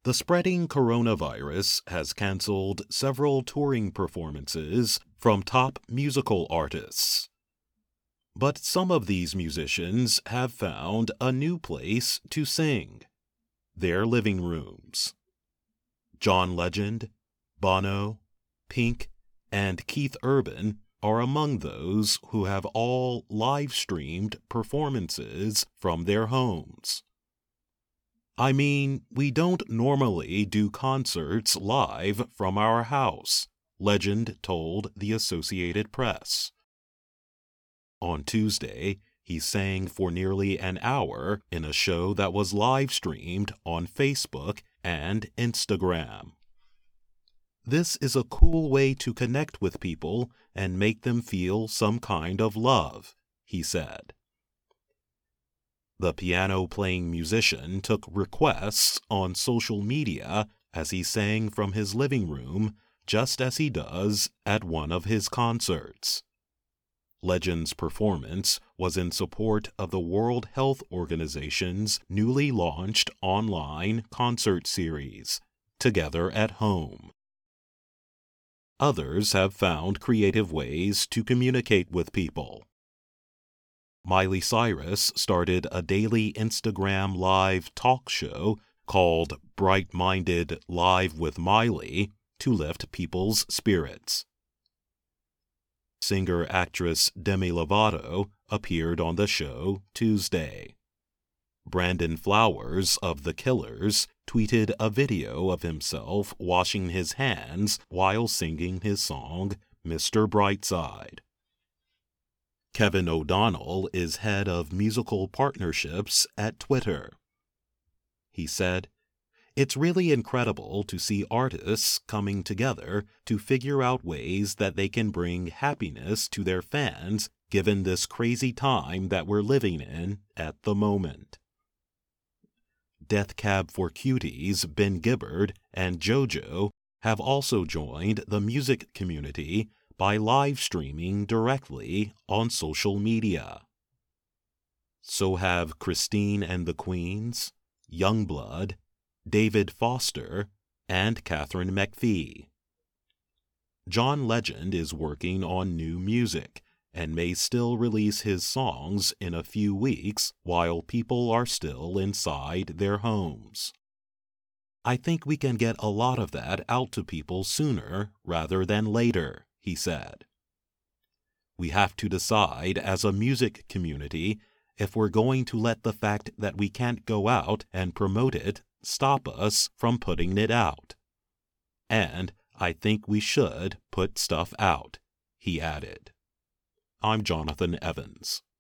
The spreading coronavirus has canceled several touring performances from top musical artists. But some of these musicians have found a new place to sing: their living rooms. John Legend, Bono, Pink, and Keith Urban are among those who have all live-streamed performances from their homes. "I mean, we don't normally do concerts live from our house," Legend told the Associated Press. On Tuesday, he sang for nearly an hour in a show that was live-streamed on Facebook and Instagram. "This is a cool way to connect with people and make them feel some kind of love," he said. The piano-playing musician took requests on social media as he sang from his living room, just as he does at one of his concerts. Legend's performance was in support of the World Health Organization's newly launched online concert series, Together at Home. Others have found creative ways to communicate with people. Miley Cyrus started a daily Instagram live talk show called Bright Minded Live with Miley to lift people's spirits. Singer-actress Demi Lovato appeared on the show Tuesday. Brandon Flowers of The Killers tweeted a video of himself washing his hands while singing his song, Mr. Brightside. Kevin O'Donnell is head of musical partnerships at Twitter. He said, "It's really incredible to see artists coming together to figure out ways that they can bring happiness to their fans given this crazy time that we're living in at the moment." Death Cab for Cuties' Ben Gibbard and JoJo have also joined the music community by live streaming directly on social media. So have Christine and the Queens, Youngblood, David Foster, and Katharine McPhee. John Legend is working on new music and may still release his songs in a few weeks while people are still inside their homes. "I think we can get a lot of that out to people sooner rather than later," he said. "We have to decide as a music community if we're going to let the fact that we can't go out and promote it stop us from putting it out. And I think we should put stuff out," he added. I'm Jonathan Evans.